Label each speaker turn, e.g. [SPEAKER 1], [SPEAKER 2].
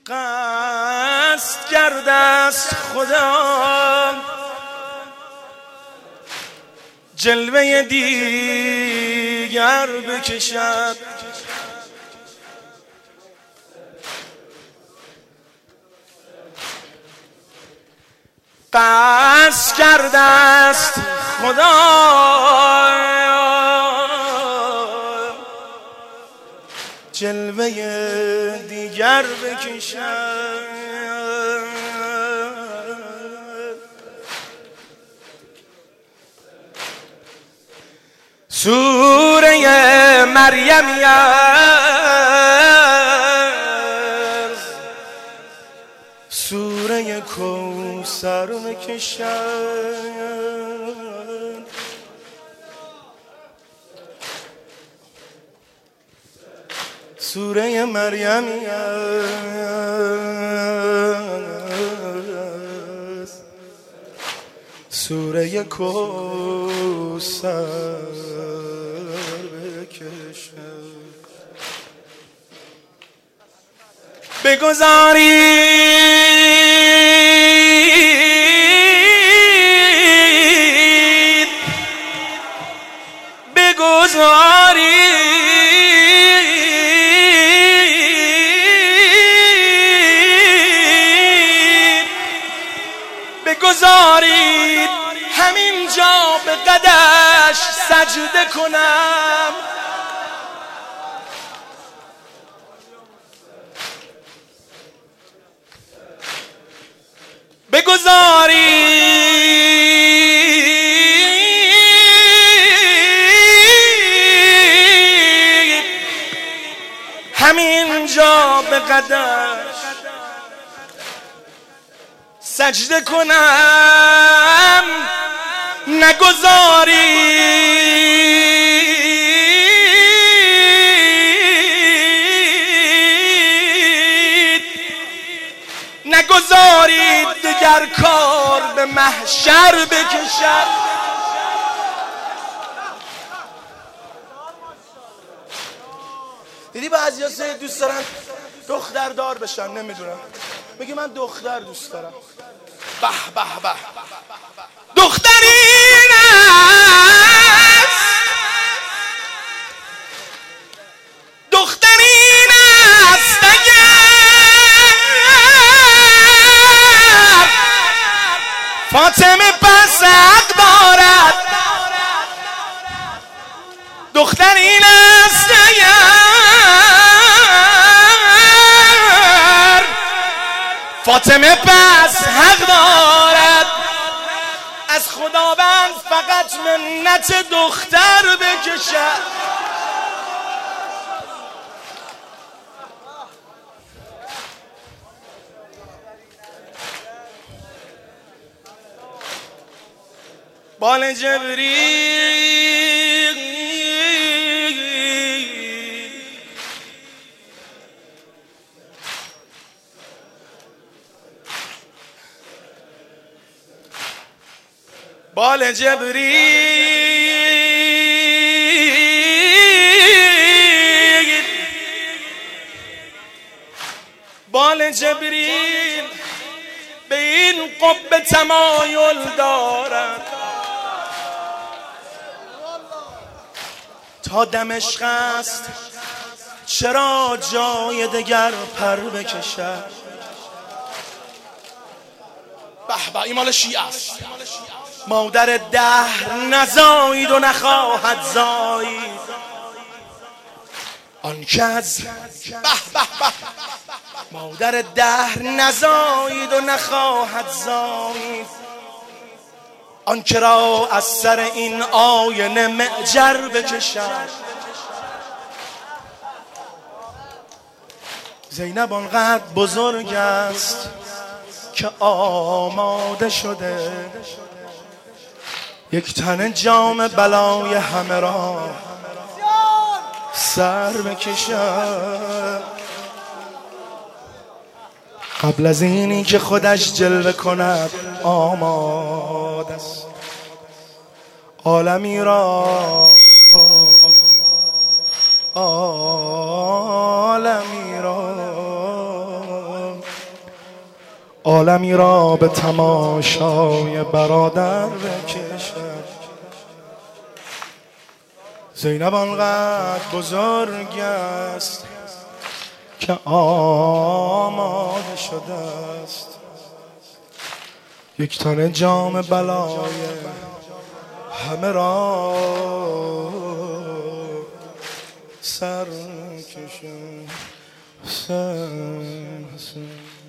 [SPEAKER 1] قصد کرده است خدا جلوه دیگر بکشد، قصد کرده است خدا جلوه دیگر بکشد. سوره مریمی است، سوره کوثر بکشد. سوره مریمی است، سوره کوثر بکشد. بگذارید بگذارید همین جا به قدش سجده کنم. بگذارید همین جا به قدش سجده کنم. نگذارید دیگر کار به محشر بکشد. دیدی بعضیا دوست دارن دختر دار بشن، نمیدونم، میگه من دختر دوست دارم. به به به، دخترین است، دخترین است اگر فاطمه پس حق دارد. دخترین است اگر فاطمه پس حق دارد. از خداوند فقط منت دختر بکشد. بال جبریل بال جبریل بال جبریل به این قبه تمایل دارد. تا دمشق است چرا جای دگر پر بکشد. به به، این مال شیعه است. مادر دهر نزایید و نخواهد زایید آنکه از مادر دهر نزایید و نخواهد زایید آنکه را از سر این آینه معجر بکشد. زینب آنقدر بزرگ است که آماده شده یک تن جام بلای همه را سر بکشد. قبل از اینی که خودش جلوه کند آماده است عالمی را عالمی را عالمی را به تماشای برادر بکشد. زینب آنقدر بزرگ است که آماده شده است یک تن جام بلای همه را سر کشد.